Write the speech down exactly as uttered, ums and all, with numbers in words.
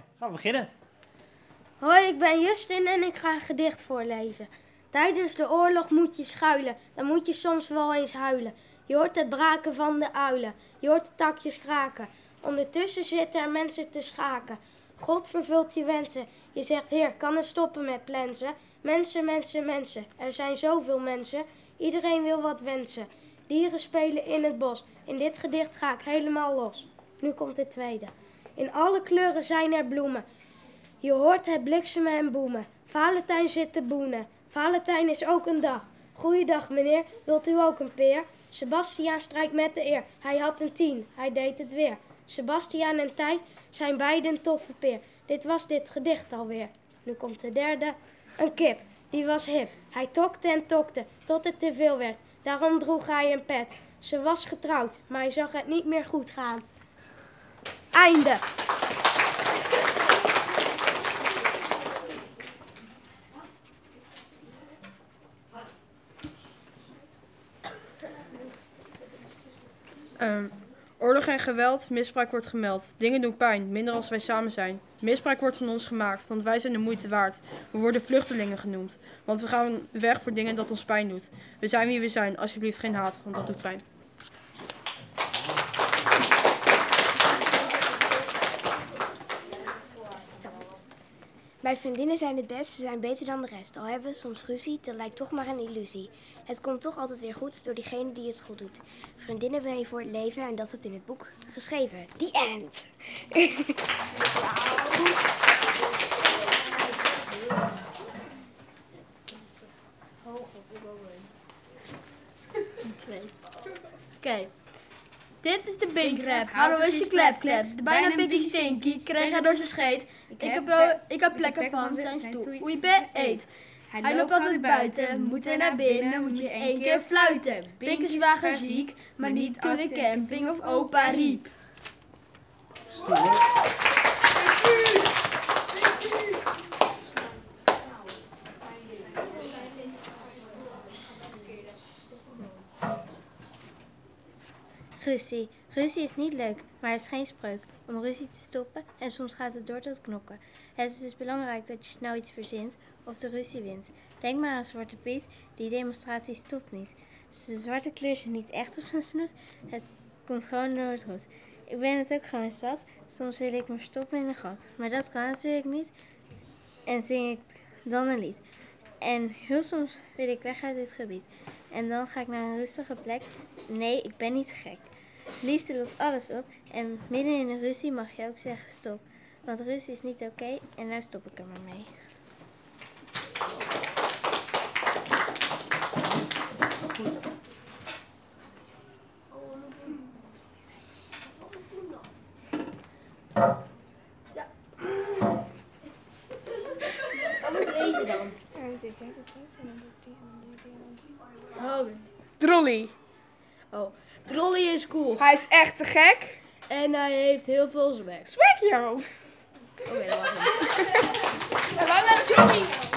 gaan we beginnen. Hoi, ik ben Justin en ik ga een gedicht voorlezen. Tijdens de oorlog moet je schuilen, dan moet je soms wel eens huilen. Je hoort het braken van de uilen, je hoort de takjes kraken. Ondertussen zitten er mensen te schaken. God vervult je wensen. Je zegt, Heer, kan het stoppen met plensen? Mensen, mensen, mensen. Er zijn zoveel mensen. Iedereen wil wat wensen. Dieren spelen in het bos. In dit gedicht ga ik helemaal los. Nu komt het tweede. In alle kleuren zijn er bloemen. Je hoort het bliksemen en boemen. Valentijn zit te boenen. Valentijn is ook een dag. Goeiedag meneer, wilt u ook een peer? Sebastiaan strijkt met de eer. Hij had een tien, hij deed het weer. Sebastiaan en Tij zijn beiden een toffe peer. Dit was dit gedicht alweer. Nu komt de derde. Een kip, die was hip. Hij tokte en tokte, tot het te veel werd. Daarom droeg hij een pet. Ze was getrouwd, maar hij zag het niet meer goed gaan. Einde. Um, oorlog en geweld, misbruik wordt gemeld. Dingen doen pijn, minder als wij samen zijn. Misbruik wordt van ons gemaakt, want wij zijn de moeite waard. We worden vluchtelingen genoemd, want we gaan weg voor dingen dat ons pijn doet. We zijn wie we zijn, alsjeblieft geen haat, want dat doet pijn. Mijn vriendinnen zijn het best, ze zijn beter dan de rest. Al hebben we soms ruzie, dat lijkt toch maar een illusie. Het komt toch altijd weer goed door diegene die het goed doet. Vriendinnen ben je voor het leven en dat staat in het boek geschreven. The end! Twee. Oké. Okay. Dit is de Big Rap. Hallo is je klep klep. De bijna Biggie Stinky kreeg hij door zijn scheet. Ik heb, heb, ik heb plekken van zijn stoel. Hoe je be eet. Hij, hij loopt altijd buiten, moet hij naar binnen, moet je één keer fluiten. Pink is wagen ziek, maar niet toen de camping of opa riep. Ruzie. Ruzie is niet leuk, maar het is geen spreuk om ruzie te stoppen en soms gaat het door tot knokken. Het is dus belangrijk dat je snel iets verzint of de ruzie wint. Denk maar aan Zwarte Piet, die demonstratie stopt niet. Zijn zwarte kleur zit niet echt op zijn snoet, het komt gewoon door het rood. Ik ben het ook gewoon zat, soms wil ik me verstoppen in een gat, maar dat kan natuurlijk niet en zing ik dan een lied. En heel soms wil ik weg uit dit gebied en dan ga ik naar een rustige plek. Nee, ik ben niet gek. Liefde lost alles op en midden in een ruzie mag je ook zeggen stop. Want ruzie is niet oké okay, en nou stop ik er maar mee. Ja. Wat moet deze dan? Oh. Drolly. Oh, Drolly is cool. Hij is echt te gek. En hij heeft heel veel zwak. Swag, yo. Oké, okay, dat was het. Ja, wij zijn Drolly.